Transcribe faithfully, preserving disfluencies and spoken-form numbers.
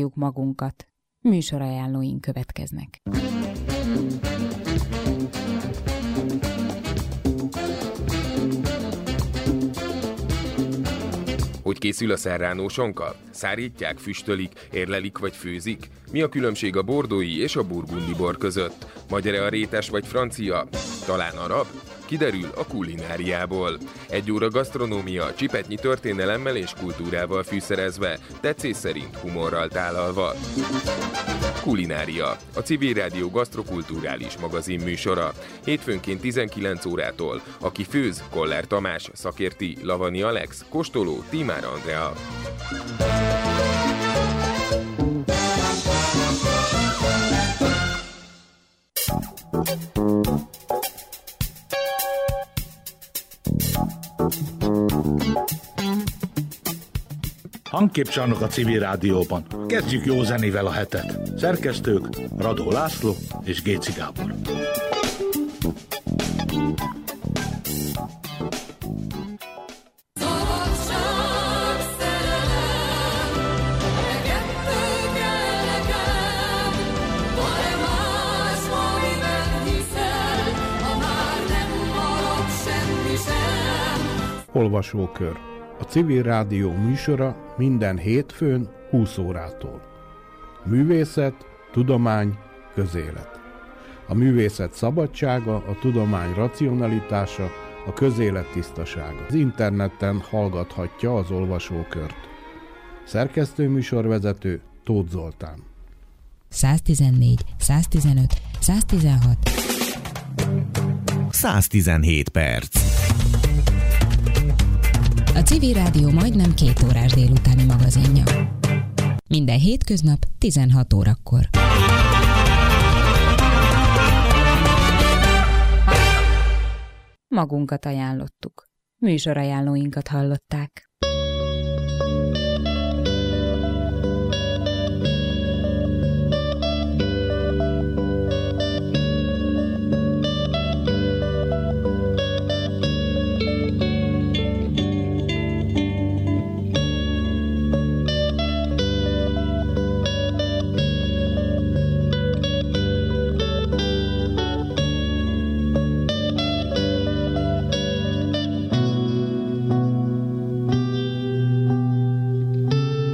ajánljuk magunkat. Műsorajánlóink következnek. Hogy készül a serrano sonka? Szárítják, füstölik, érlelik vagy főzik? Mi a különbség a bordói és a burgundi bor között? Magyar-e a rétes vagy francia? Talán arab? Kiderül a kulináriából. Egy óra gasztronómia, csipetnyi történelemmel és kultúrával fűszerezve, tetszés szerint humorral tálalva. Kulinária, a Civil Rádió gasztrokulturális magazin műsora. Hétfőnként tizenkilenc órától. Aki főz, Koller Tamás, szakérti, Lavani Alex, kóstoló, Tímár Andrea. Hangképcsarnok a Civil Rádióban. Kezdjük jó zenével a hetet. Szerkesztők Radó László és Géci Gábor. Olvasókör. A Civil Rádió műsora minden hétfőn húsz órától. Művészet, tudomány, közélet. A művészet szabadsága, a tudomány racionalitása, a közélet tisztasága. Az interneten hallgathatja az olvasókört. Szerkesztőműsorvezető Tóth Zoltán. száztizennégy, száztizenöt, száztizenhat száztizenhét perc. A Civil Rádió majdnem két órás délutáni magazinja. Minden hétköznap tizenhat órakor. Magunkat ajánlottuk. Műsorajánlóinkat hallották.